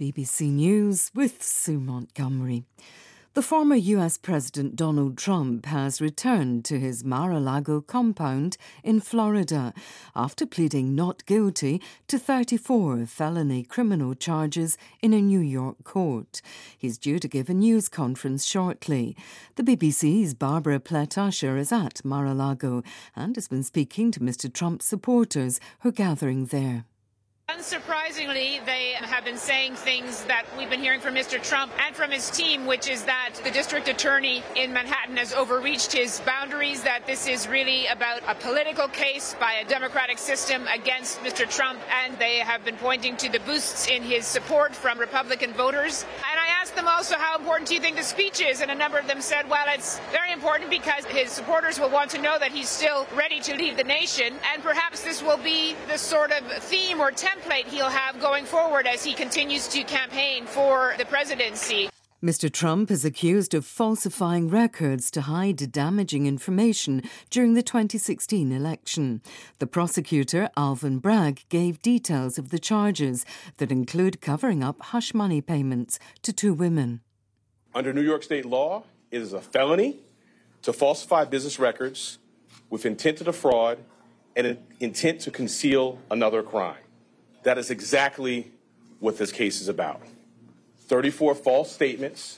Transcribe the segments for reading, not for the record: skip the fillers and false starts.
BBC News with Sue Montgomery. The former US President Donald Trump has returned to his Mar-a-Lago compound in Florida after pleading not guilty to 34 felony criminal charges in a New York court. He's due to give a news conference shortly. The BBC's Barbara Plett-Usher is at Mar-a-Lago and has been speaking to Mr. Trump's supporters who are gathering there. Unsurprisingly, they have been saying things that we've been hearing from Mr. Trump and from his team, which is that the district attorney in Manhattan has overreached his boundaries, that this is really about a political case by a democratic system against Mr. Trump, and they have been pointing to the boosts in his support from Republican voters. And I asked them also, how important do you think the speech is? And a number of them said, well, it's very important because his supporters will want to know that he's still ready to lead the nation, and perhaps this will be the sort of theme or template he'll have going forward as he continues to campaign for the presidency. Mr. Trump is accused of falsifying records to hide damaging information during the 2016 election. The prosecutor, Alvin Bragg, gave details of the charges that include covering up hush money payments to two women. Under New York state law, it is a felony to falsify business records with intent to defraud and an intent to conceal another crime. That is exactly what this case is about. 34 false statements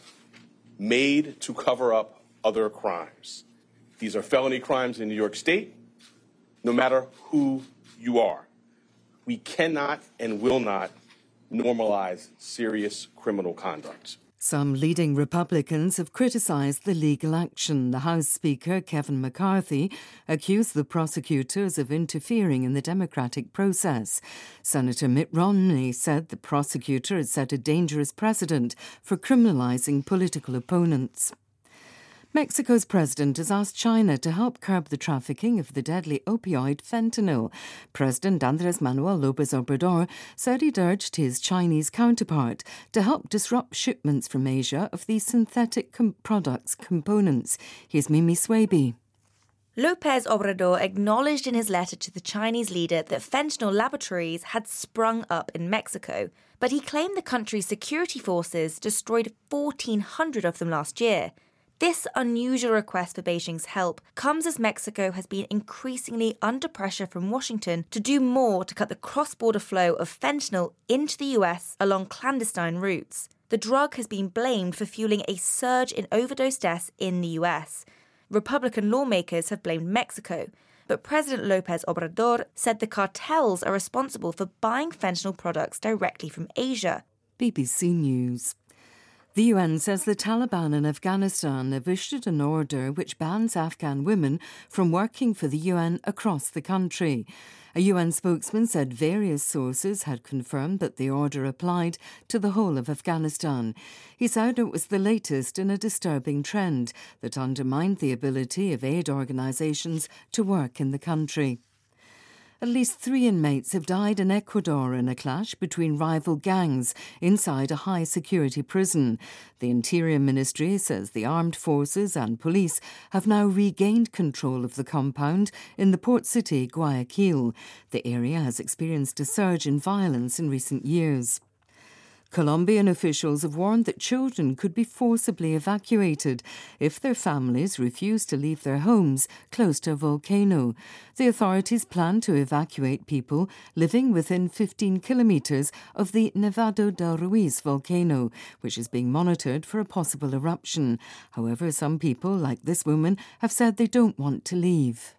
made to cover up other crimes. These are felony crimes in New York State, no matter who you are. We cannot and will not normalize serious criminal conduct. Some leading Republicans have criticised the legal action. The House Speaker, Kevin McCarthy, accused the prosecutors of interfering in the democratic process. Senator Mitt Romney said the prosecutor had set a dangerous precedent for criminalising political opponents. Mexico's president has asked China to help curb the trafficking of the deadly opioid fentanyl. President Andrés Manuel López Obrador said he'd urged his Chinese counterpart to help disrupt shipments from Asia of these synthetic components. Here's Mimi Swaby. López Obrador acknowledged in his letter to the Chinese leader that fentanyl laboratories had sprung up in Mexico, but he claimed the country's security forces destroyed 1,400 of them last year. This unusual request for Beijing's help comes as Mexico has been increasingly under pressure from Washington to do more to cut the cross-border flow of fentanyl into the US along clandestine routes. The drug has been blamed for fueling a surge in overdose deaths in the US. Republican lawmakers have blamed Mexico, but President López Obrador said the cartels are responsible for buying fentanyl products directly from Asia. BBC News. The UN says the Taliban in Afghanistan have issued an order which bans Afghan women from working for the UN across the country. A UN spokesman said various sources had confirmed that the order applied to the whole of Afghanistan. He said it was the latest in a disturbing trend that undermined the ability of aid organisations to work in the country. At least 3 inmates have died in Ecuador in a clash between rival gangs inside a high-security prison. The Interior Ministry says the armed forces and police have now regained control of the compound in the port city, Guayaquil. The area has experienced a surge in violence in recent years. Colombian officials have warned that children could be forcibly evacuated if their families refuse to leave their homes close to a volcano. The authorities plan to evacuate people living within 15 kilometres of the Nevado del Ruiz volcano, which is being monitored for a possible eruption. However, some people, like this woman, have said they don't want to leave.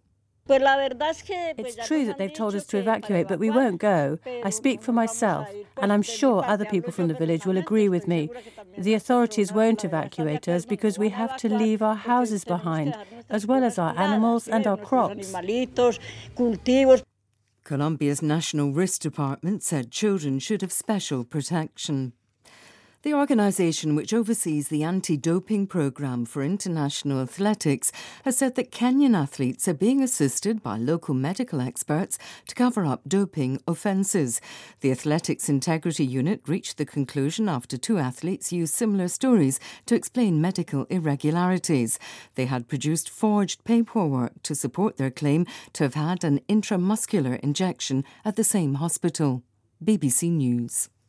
It's true that they've told us to evacuate, but we won't go. I speak for myself, and I'm sure other people from the village will agree with me. The authorities won't evacuate us because we have to leave our houses behind, as well as our animals and our crops. Colombia's National Risk Department said children should have special protection. The organisation which oversees the anti-doping programme for international athletics has said that Kenyan athletes are being assisted by local medical experts to cover up doping offences. The Athletics Integrity Unit reached the conclusion after 2 athletes used similar stories to explain medical irregularities. They had produced forged paperwork to support their claim to have had an intramuscular injection at the same hospital. BBC News.